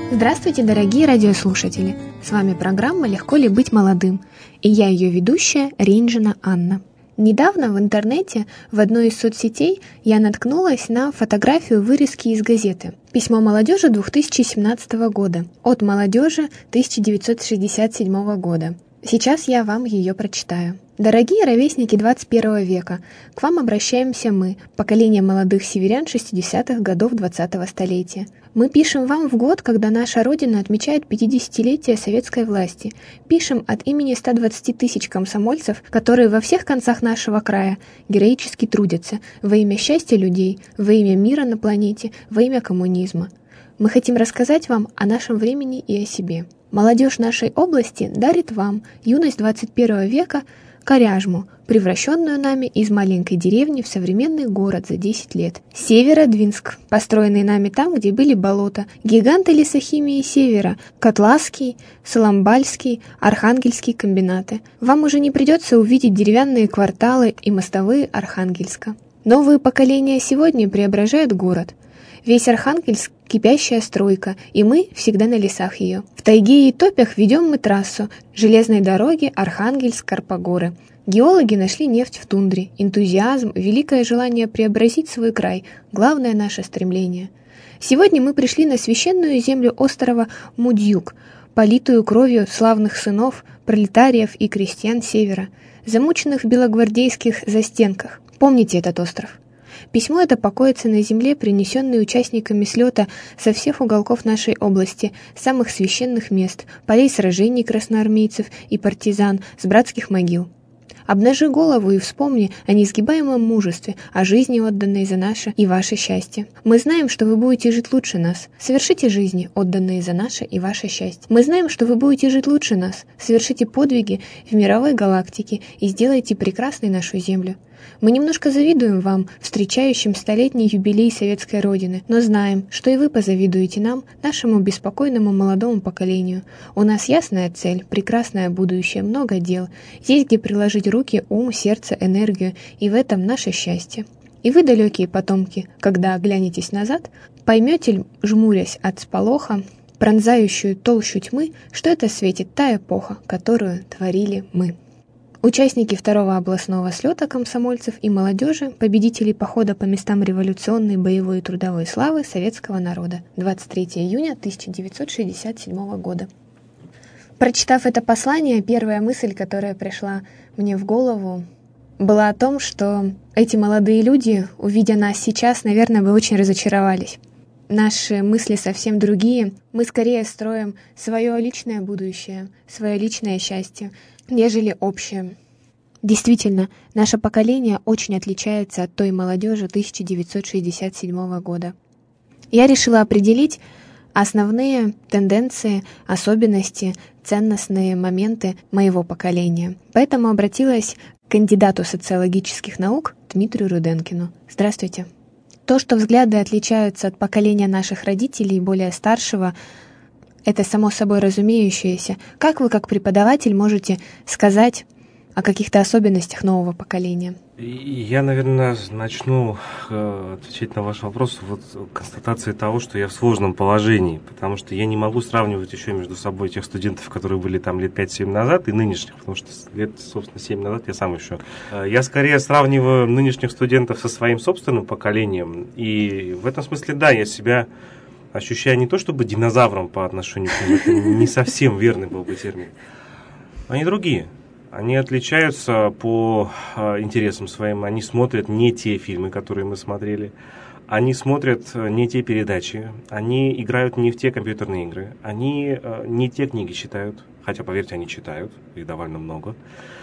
Здравствуйте, дорогие радиослушатели! С вами программа «Легко ли быть молодым?» И я ее ведущая Рейнджина Анна. Недавно в интернете в одной из соцсетей я наткнулась на фотографию вырезки из газеты «Письмо молодежи 2017 года» от молодежи 1967 года. Сейчас я вам ее прочитаю. Дорогие ровесники 21 века, к вам обращаемся мы, поколение молодых северян 60-х годов 20-го столетия. Мы пишем вам в год, когда наша Родина отмечает 50-летие советской власти. Пишем от имени 120 тысяч комсомольцев, которые во всех концах нашего края героически трудятся во имя счастья людей, во имя мира на планете, во имя коммунизма. Мы хотим рассказать вам о нашем времени и о себе. Молодежь нашей области дарит вам, юность 21 века, Коряжму, превращенную нами из маленькой деревни в современный город за 10 лет. Северодвинск, построенный нами там, где были болота, гиганты лесохимии Севера, Котласский, Соломбальский, Архангельский комбинаты. Вам уже не придется увидеть деревянные кварталы и мостовые Архангельска. Новые поколения сегодня преображают город. Весь Архангельск – кипящая стройка, и мы всегда на лесах ее. В тайге и топях ведем мы трассу железной дороги Архангельск-Карпогоры. Геологи нашли нефть в тундре, энтузиазм, великое желание преобразить свой край – главное наше стремление. Сегодня мы пришли на священную землю острова Мудьюк, политую кровью славных сынов, пролетариев и крестьян Севера, замученных в белогвардейских застенках. Помните этот остров. Письмо это покоится на земле, принесенной участниками слета со всех уголков нашей области, самых священных мест, полей сражений красноармейцев и партизан, с братских могил. Обнажи голову и вспомни о неизгибаемом мужестве, о жизни, отданной за наше и ваше счастье. Мы знаем, что вы будете жить лучше нас. Совершите жизни, отданные за наше и ваше счастье. Мы знаем, что вы будете жить лучше нас. Совершите подвиги в мировой галактике и сделайте прекрасной нашу Землю. Мы немножко завидуем вам, встречающим столетний юбилей Советской Родины, но знаем, что и вы позавидуете нам, нашему беспокойному молодому поколению. У нас ясная цель, прекрасное будущее, много дел. Есть где приложить руки, ум, сердце, энергию, и в этом наше счастье. И вы, далекие потомки, когда оглянетесь назад, поймете, жмурясь от сполоха, пронзающую толщу тьмы, что это светит та эпоха, которую творили мы. Участники второго областного слета комсомольцев и молодежи, победителей похода по местам революционной, боевой и трудовой славы советского народа, 23 июня 1967 года. Прочитав это послание, первая мысль, которая пришла мне в голову, была о том, что эти молодые люди, увидя нас сейчас, наверное, бы очень разочаровались. Наши мысли совсем другие. Мы скорее строим свое личное будущее, свое личное счастье, нежели общее. Действительно, наше поколение очень отличается от той молодежи 1967 года. Я решила определить основные тенденции, особенности, ценностные моменты моего поколения. Поэтому обратилась к кандидату социологических наук Дмитрию Руденкину. Здравствуйте. То, что взгляды отличаются от поколения наших родителей, более старшего, это само собой разумеющееся. Как вы, как преподаватель, можете сказать о каких-то особенностях нового поколения? Я, наверное, начну отвечать на ваш вопрос констатацией того, что я в сложном положении, потому что я не могу сравнивать еще между собой тех студентов, которые были там лет 5-7 назад, и нынешних, потому что лет, собственно, 7 назад я сам еще. Я скорее сравниваю нынешних студентов со своим собственным поколением, и в этом смысле, да, я себя ощущаю не то чтобы динозавром по отношению к ним, это не совсем верный был бы термин. Они другие. Они отличаются по интересам своим. Они смотрят не те фильмы, которые мы смотрели. Они смотрят не те передачи. Они играют не в те компьютерные игры. Они не те книги читают. Хотя, поверьте, они читают. Их довольно много.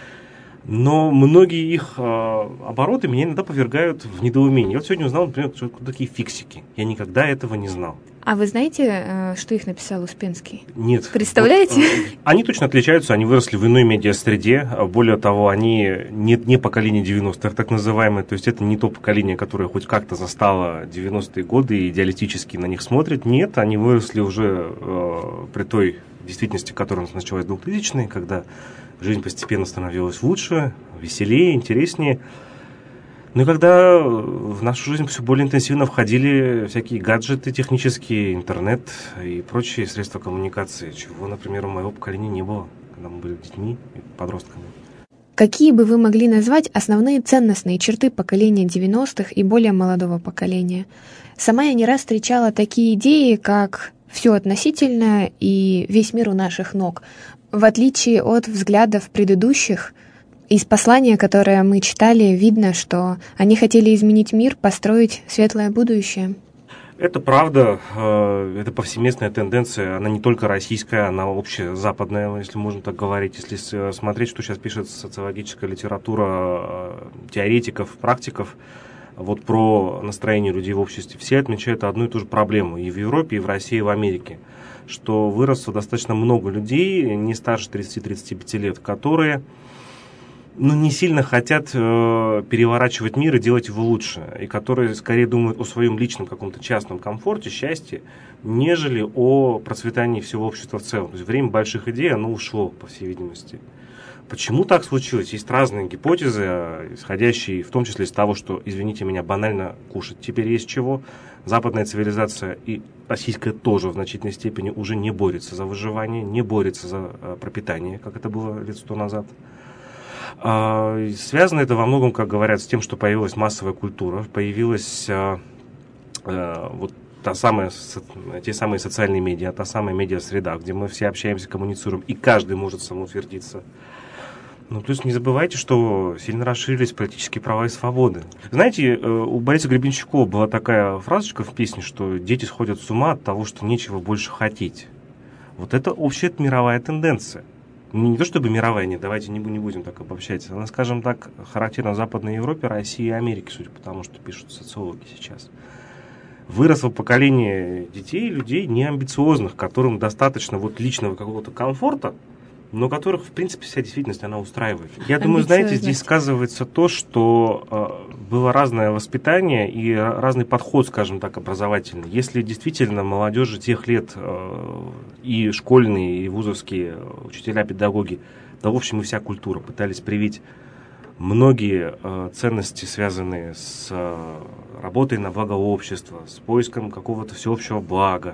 Но многие их обороты меня иногда повергают в недоумение. Я вот сегодня узнал, например, что такие фиксики. Я никогда этого не знал. А вы знаете, что их написал Успенский? Нет. Представляете? Вот, они точно отличаются, они выросли в иной медиасреде. Более того, они не поколение 90-х, так называемое. То есть это не то поколение, которое хоть как-то застало 90-е годы и идеалистически на них смотрит. Нет, они выросли уже при той действительности, которая началась в 2000-е, когда жизнь постепенно становилась лучше, веселее, интереснее. Ну и когда в нашу жизнь все более интенсивно входили всякие гаджеты технические, интернет и прочие средства коммуникации, чего, например, у моего поколения не было, когда мы были детьми и подростками. Какие бы вы могли назвать основные ценностные черты поколения 90-х и более молодого поколения? Сама я не раз встречала такие идеи, как «все относительно» и «весь мир у наших ног», в отличие от взглядов предыдущих. Из послания, которое мы читали, видно, что они хотели изменить мир, построить светлое будущее. Это правда, это повсеместная тенденция, она не только российская, она общезападная, если можно так говорить. Если смотреть, что сейчас пишет социологическая литература теоретиков, практиков, вот про настроение людей в обществе, все отмечают одну и ту же проблему и в Европе, и в России, и в Америке, что выросло достаточно много людей, не старше 30-35 лет, которые не сильно хотят переворачивать мир и делать его лучше, и которые скорее думают о своем личном каком-то частном комфорте, счастье, нежели о процветании всего общества в целом. То есть время больших идей, оно ушло, по всей видимости. Почему так случилось? Есть разные гипотезы, исходящие в том числе из того, что, извините меня, банально кушать теперь есть чего. Западная цивилизация и российская тоже в значительной степени уже не борется за выживание, не борется за пропитание, как это было лет 100 назад. Связано это во многом, как говорят, с тем, что появилась массовая культура, появилась вот те самые социальные медиа, та самая медиа-среда, где мы все общаемся, коммуницируем, и каждый может самоутвердиться. Плюс не забывайте, что сильно расширились политические права и свободы. Знаете, у Бориса Гребенщикова была такая фразочка в песне, что дети сходят с ума от того, что нечего больше хотеть. Вот это общая мировая тенденция. Не то чтобы мировая, нет, давайте не будем так обобщать. Она, скажем так, характерна в Западной Европе, России и Америке, судя по тому, что пишут социологи сейчас. Выросло поколение детей, людей неамбициозных, которым достаточно вот личного какого-то комфорта, но которых, в принципе, вся действительность, она устраивает. Я думаю, знаете, здесь сказывается то, что было разное воспитание и разный подход, скажем так, образовательный. Если действительно молодежи тех лет и школьные, и вузовские учителя, педагоги, да, в общем, и вся культура пытались привить многие ценности, связанные с работой на благо общества, с поиском какого-то всеобщего блага,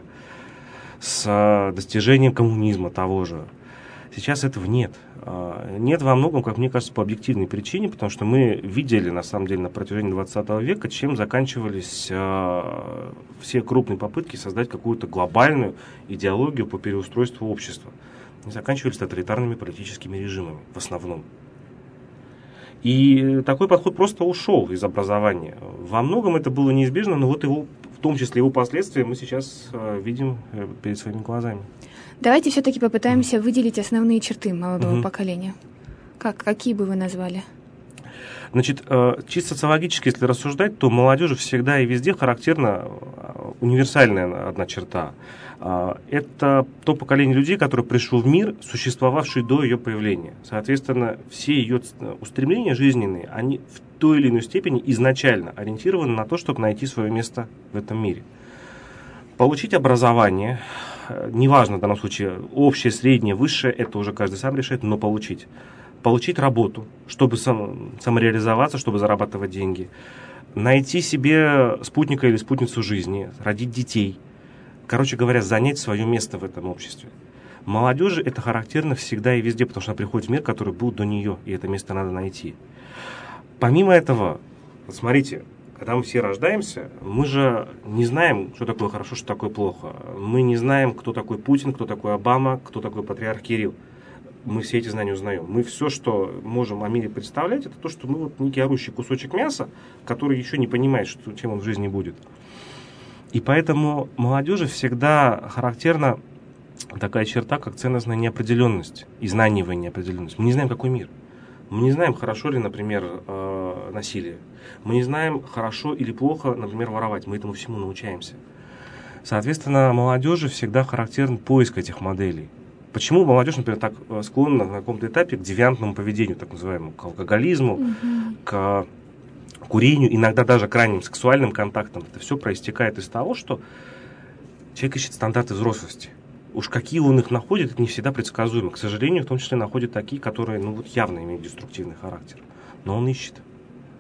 с достижением коммунизма того же. Сейчас этого нет. Нет во многом, как мне кажется, по объективной причине, потому что мы видели, на самом деле, на протяжении 20 века, чем заканчивались все крупные попытки создать какую-то глобальную идеологию по переустройству общества. Они заканчивались тоталитарными политическими режимами в основном. И такой подход просто ушел из образования. Во многом это было неизбежно, но вот его, в том числе его последствия, мы сейчас видим перед своими глазами. Давайте все-таки попытаемся выделить основные черты молодого поколения. Какие бы вы назвали? Значит, чисто социологически, если рассуждать, то молодежи всегда и везде характерна универсальная одна черта. Это то поколение людей, которое пришло в мир, существовавший до ее появления. Соответственно, все ее устремления жизненные, они в той или иной степени изначально ориентированы на то, чтобы найти свое место в этом мире. Получить образование, неважно в данном случае, общее, среднее, высшее, это уже каждый сам решает, но получить. Получить работу, чтобы самореализоваться, чтобы зарабатывать деньги. Найти себе спутника или спутницу жизни, родить детей. Короче говоря, занять свое место в этом обществе. Молодежи это характерно всегда и везде, потому что она приходит в мир, который был до нее, и это место надо найти. Помимо этого, смотрите, когда мы все рождаемся, мы же не знаем, что такое хорошо, что такое плохо. Мы не знаем, кто такой Путин, кто такой Обама, кто такой патриарх Кирилл. Мы все эти знания узнаем. Мы все, что можем о мире представлять, это то, что мы вот некий орущий кусочек мяса, который еще не понимает, чем он в жизни будет. И поэтому молодежи всегда характерна такая черта, как ценностная неопределенность и знаниевая неопределенность. Мы не знаем, какой мир. Мы не знаем, хорошо ли, например, насилие. Мы не знаем, хорошо или плохо, например, воровать. Мы этому всему научаемся. Соответственно, молодежи всегда характерен поиск этих моделей. Почему молодежь, например, так склонна на каком-то этапе к девиантному поведению, так называемому, к алкоголизму, к курению, иногда даже к ранним сексуальным контактам? Это все проистекает из того, что человек ищет стандарты взрослости. Уж какие он их находит, это не всегда предсказуемо. К сожалению, в том числе находит такие, которые явно имеют деструктивный характер. Но он ищет.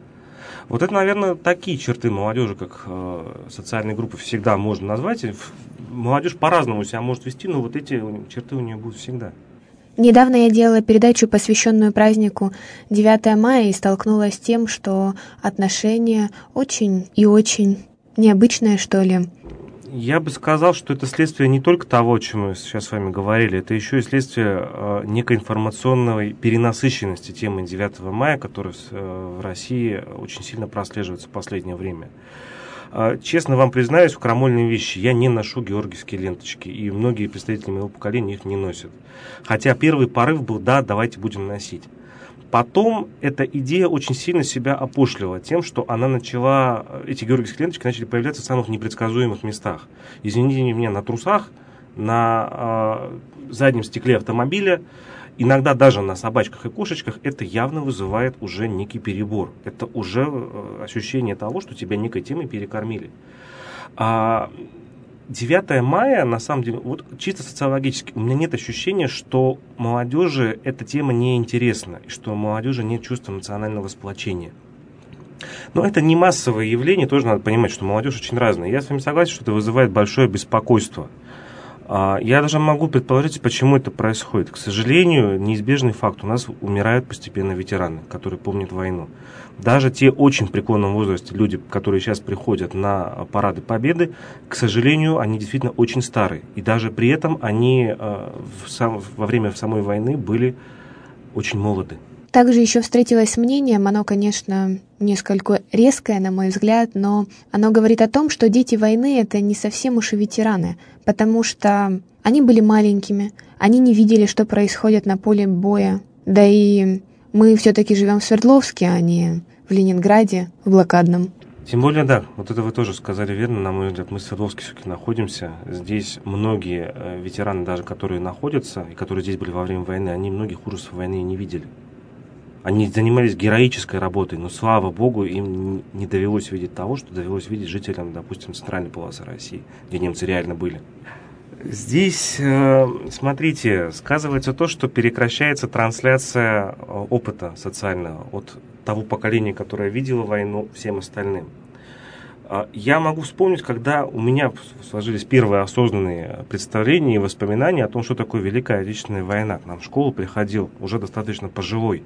Вот это, наверное, такие черты молодежи, как социальные группы, всегда можно назвать. Молодежь по-разному себя может вести, но вот эти черты у нее будут всегда. Недавно я делала передачу, посвященную празднику 9 мая, и столкнулась с тем, что отношения очень и очень необычное, что ли. Я бы сказал, что это следствие не только того, о чем мы сейчас с вами говорили, это еще и следствие некой информационной перенасыщенности темы 9 мая, которая в России очень сильно прослеживается в последнее время. Честно вам признаюсь, в крамольные вещи я не ношу георгиевские ленточки, и многие представители моего поколения их не носят. Хотя первый порыв был: да, давайте будем носить. Потом эта идея очень сильно себя опошлила тем, что эти георгиевские ленточки начали появляться в самых непредсказуемых местах. Извините меня, на трусах, на заднем стекле автомобиля, иногда даже на собачках и кошечках. Это явно вызывает уже некий перебор. Это уже ощущение того, что тебя некой темой перекормили. 9 мая, на самом деле, вот чисто социологически, у меня нет ощущения, что молодежи эта тема не интересна, и что у молодежи нет чувства национального сплочения. Но это не массовое явление, тоже надо понимать, что молодежь очень разная. Я с вами согласен, что это вызывает большое беспокойство. Я даже могу предположить, почему это происходит. К сожалению, неизбежный факт: у нас умирают постепенно ветераны, которые помнят войну. Даже те очень в преклонном возрасте люди, которые сейчас приходят на парады Победы, к сожалению, они действительно очень старые. И даже при этом они во время самой войны были очень молоды. Также еще встретилась с мнением, оно, конечно, несколько резкое, на мой взгляд, но оно говорит о том, что дети войны — это не совсем уж и ветераны, потому что они были маленькими, они не видели, что происходит на поле боя. Да и мы все-таки живем в Свердловске, а не в Ленинграде, в блокадном. Тем более, да, вот это вы тоже сказали верно, на мой взгляд, мы в Свердловске все-таки находимся. Здесь многие ветераны, даже которые находятся, и которые здесь были во время войны, они многих ужасов войны не видели. Они занимались героической работой, но, слава богу, им не довелось видеть того, что довелось видеть жителям, допустим, центральной полосы России, где немцы реально были. Здесь, смотрите, сказывается то, что прекращается трансляция опыта социального от того поколения, которое видело войну, всем остальным. Я могу вспомнить, когда у меня сложились первые осознанные представления и воспоминания о том, что такое Великая Отечественная война. К нам в школу приходил уже достаточно пожилой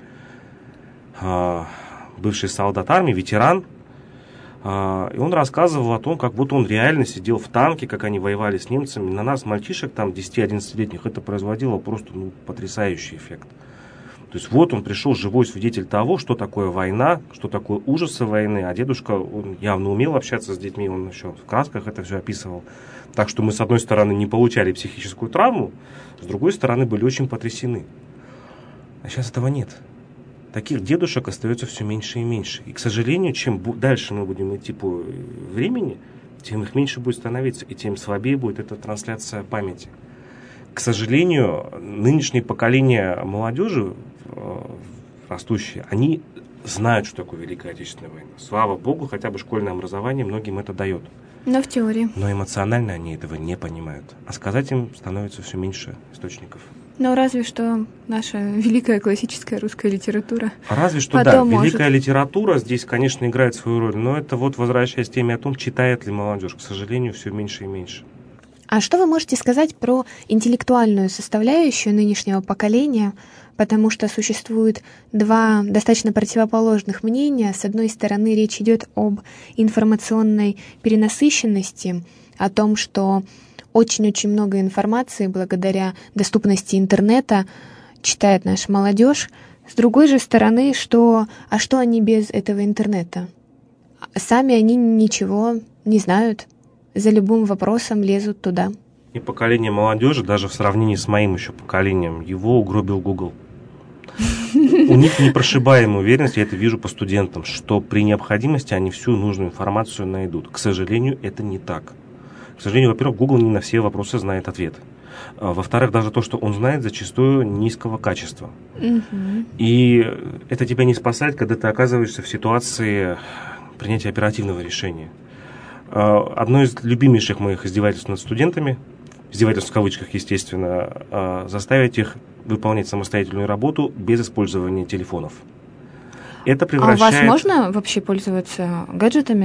бывший солдат армии, ветеран, и он рассказывал о том, как будто он реально сидел в танке, как они воевали с немцами. На нас, мальчишек, там 10-11-летних, это производило просто потрясающий эффект. То есть вот он пришел, живой свидетель того, что такое война, что такое ужасы войны, а дедушка, он явно умел общаться с детьми, он еще в красках это все описывал. Так что мы, с одной стороны, не получали психическую травму, с другой стороны, были очень потрясены. А сейчас этого нет. Таких дедушек остается все меньше и меньше. И, к сожалению, чем дальше мы будем идти по времени, тем их меньше будет становиться, и тем слабее будет эта трансляция памяти. К сожалению, нынешнее поколение молодежи, растущие, они знают, что такое Великая Отечественная война. Слава богу, хотя бы школьное образование многим это дает. Но в теории. Но эмоционально они этого не понимают. А сказать им становится все меньше источников. Ну, разве что наша великая классическая русская литература. Разве что, да, великая литература здесь, конечно, играет свою роль, но это вот, возвращаясь к теме о том, читает ли молодежь, к сожалению, все меньше и меньше. А что вы можете сказать про интеллектуальную составляющую нынешнего поколения? Потому что существует два достаточно противоположных мнения. С одной стороны, речь идет об информационной перенасыщенности, о том, что очень-очень много информации благодаря доступности интернета читает наша молодежь. С другой же стороны, что они без этого интернета? Сами они ничего не знают, за любым вопросом лезут туда. И поколение молодежи, даже в сравнении с моим еще поколением, его угробил Google. У них непрошибаемая уверенность, я это вижу по студентам, что при необходимости они всю нужную информацию найдут. К сожалению, это не так. К сожалению, во-первых, Google не на все вопросы знает ответ. Во-вторых, даже то, что он знает, зачастую низкого качества. И это тебя не спасает, когда ты оказываешься в ситуации принятия оперативного решения. Одно из любимейших моих издевательств над студентами, издевательств в кавычках, естественно, заставить их выполнять самостоятельную работу без использования телефонов. Это А у вас можно вообще пользоваться гаджетами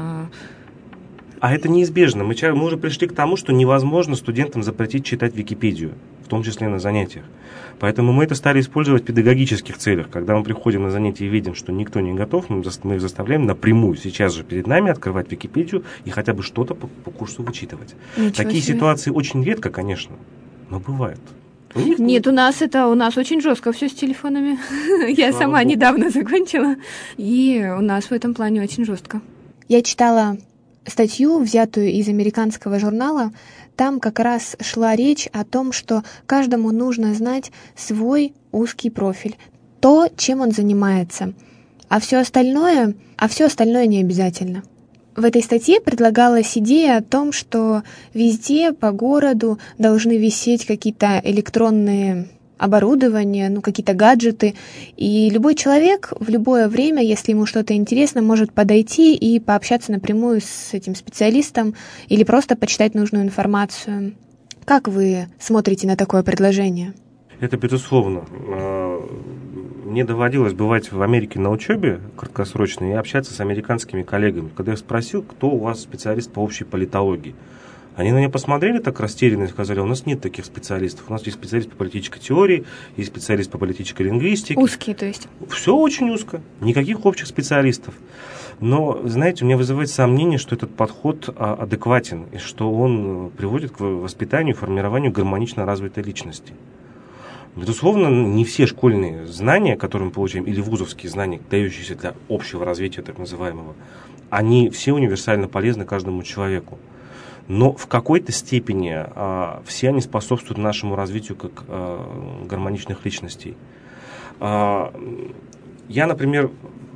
А это неизбежно. Мы уже пришли к тому, что невозможно студентам запретить читать Википедию, в том числе на занятиях. Поэтому мы это стали использовать в педагогических целях. Когда мы приходим на занятия и видим, что никто не готов, мы их заставляем напрямую сейчас же перед нами открывать Википедию и хотя бы что-то по курсу вычитывать. Такие ситуации очень редко, конечно, но бывают. Нет, у нас очень жестко все с телефонами. Я сама недавно закончила, и у нас в этом плане очень жестко. Я читала статью, взятую из американского журнала. Там как раз шла речь о том, что каждому нужно знать свой узкий профиль, то, чем он занимается, а все остальное не обязательно. В этой статье предлагалась идея о том, что везде по городу должны висеть какие-то электронные оборудования, какие-то гаджеты, и любой человек в любое время, если ему что-то интересно, может подойти и пообщаться напрямую с этим специалистом или просто почитать нужную информацию. Как вы смотрите на такое предложение? Это безусловно. Мне доводилось бывать в Америке на учебе краткосрочной и общаться с американскими коллегами. Когда я спросил, кто у вас специалист по общей политологии, они на меня посмотрели так растерянно и сказали: у нас нет таких специалистов. У нас есть специалист по политической теории, есть специалист по политической лингвистике. Узкие, то есть? Все очень узко. Никаких общих специалистов. Но, знаете, у меня вызывает сомнение, что этот подход адекватен, и что он приводит к воспитанию и формированию гармонично развитой личности. Безусловно, не все школьные знания, которые мы получаем, или вузовские знания, дающиеся для общего развития так называемого, они все универсально полезны каждому человеку. Но в какой-то степени все они способствуют нашему развитию как гармоничных личностей. Я, например,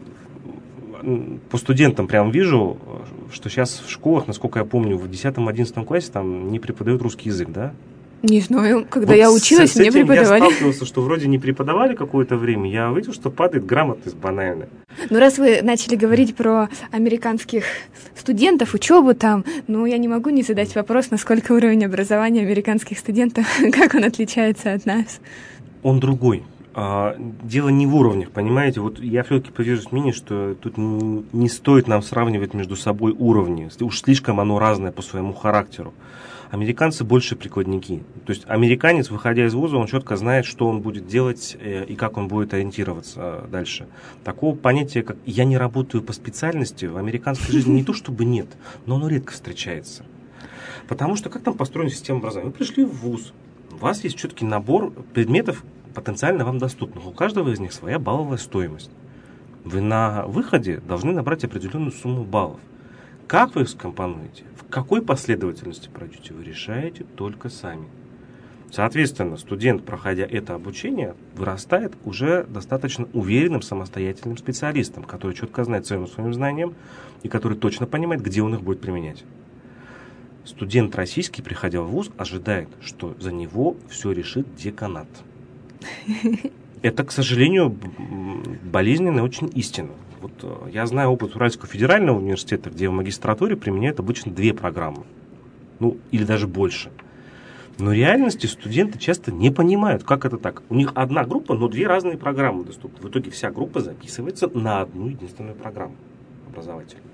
по студентам прям вижу, что сейчас в школах, насколько я помню, в 10-11 классе там не преподают русский язык, да? Не знаю, когда я училась, мне преподавали. Я сталкивался, что вроде не преподавали какое-то время, я увидел, что падает грамотность банальная. Ну, раз вы начали говорить про американских студентов, учебу там, я не могу не задать вопрос, насколько уровень образования американских студентов, как он отличается от нас? Он другой. Дело не в уровнях, понимаете? Вот я все-таки придерживаюсь мнения, что тут не стоит нам сравнивать между собой уровни. Уж слишком оно разное по своему характеру. Американцы больше прикладники. То есть американец, выходя из вуза, он четко знает, что он будет делать и как он будет ориентироваться дальше. Такого понятия, как «я не работаю по специальности», в американской жизни не то чтобы нет, но оно редко встречается. Потому что как там построена система образования? Вы пришли в вуз, у вас есть четкий набор предметов, потенциально вам доступных. У каждого из них своя балловая стоимость. Вы на выходе должны набрать определенную сумму баллов. Как вы их скомпонуете, в какой последовательности пройдете, вы решаете только сами. Соответственно, студент, проходя это обучение, вырастает уже достаточно уверенным самостоятельным специалистом, который четко знает цену своим знаниям и который точно понимает, где он их будет применять. Студент российский, приходя в вуз, ожидает, что за него все решит деканат. Это, к сожалению, болезненная очень истина. Вот я знаю опыт Уральского федерального университета, где в магистратуре применяют обычно 2 программы. Или даже больше. Но в реальности студенты часто не понимают, как это так. У них одна группа, но 2 разные программы доступны. В итоге вся группа записывается на одну единственную программу образовательную.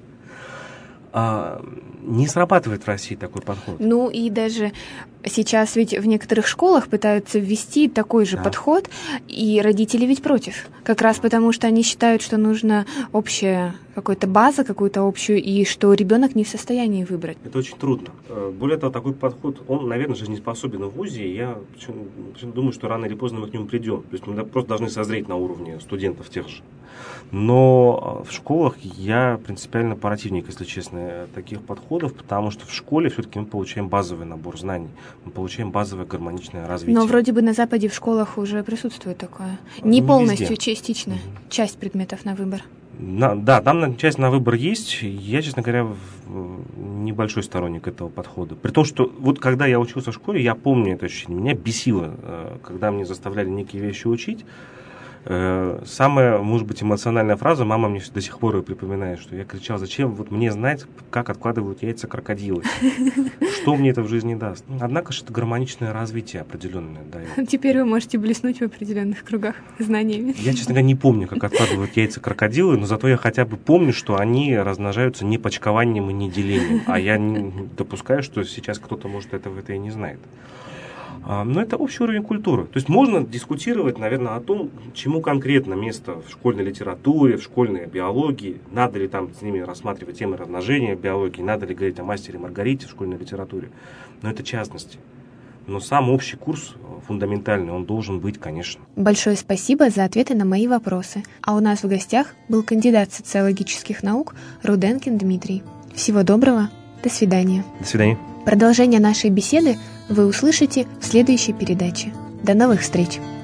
Не срабатывает в России такой подход. И даже сейчас ведь в некоторых школах пытаются ввести такой же подход, и родители ведь против. Как раз потому, что они считают, что нужна общая какая-то база, какую-то общую, и что ребенок не в состоянии выбрать. Это очень трудно. Более того, такой подход, он, наверное, жизнеспособен в вузе, и я думаю, что рано или поздно мы к нему придем. То есть мы просто должны созреть на уровне студентов тех же. Но в школах я принципиально противник, если честно, таких подходов, потому что в школе все-таки мы получаем базовый набор знаний, мы получаем базовое гармоничное развитие. Но вроде бы на Западе в школах уже присутствует такое. Не полностью, частично. Часть предметов на выбор. Да, там часть на выбор есть. Я, честно говоря, небольшой сторонник этого подхода. При том, что вот когда я учился в школе, я помню это ощущение. Меня бесило, когда мне заставляли некие вещи учить. Самая, может быть, эмоциональная фраза, мама мне до сих пор ее припоминает, что я кричал: зачем вот мне знать, как откладывают яйца крокодилы? Что мне это в жизни даст? Однако же это гармоничное развитие определенное дает. Теперь вы можете блеснуть в определенных кругах знаниями. Я, честно говоря, не помню, как откладывают яйца крокодилы, но зато я хотя бы помню, что они размножаются не почкованием и не делением. А я не допускаю, что сейчас кто-то, может, этого и не знает. Но это общий уровень культуры. То есть можно дискутировать, наверное, о том, чему конкретно место в школьной литературе, в школьной биологии, надо ли там с ними рассматривать темы размножения в биологии, надо ли говорить о мастере Маргарите в школьной литературе. Но это частности. Но сам общий курс фундаментальный, он должен быть, конечно. Большое спасибо за ответы на мои вопросы. А у нас в гостях был кандидат социологических наук Руденкин Дмитрий. Всего доброго. До свидания. До свидания. Продолжение нашей беседы вы услышите в следующей передаче. До новых встреч!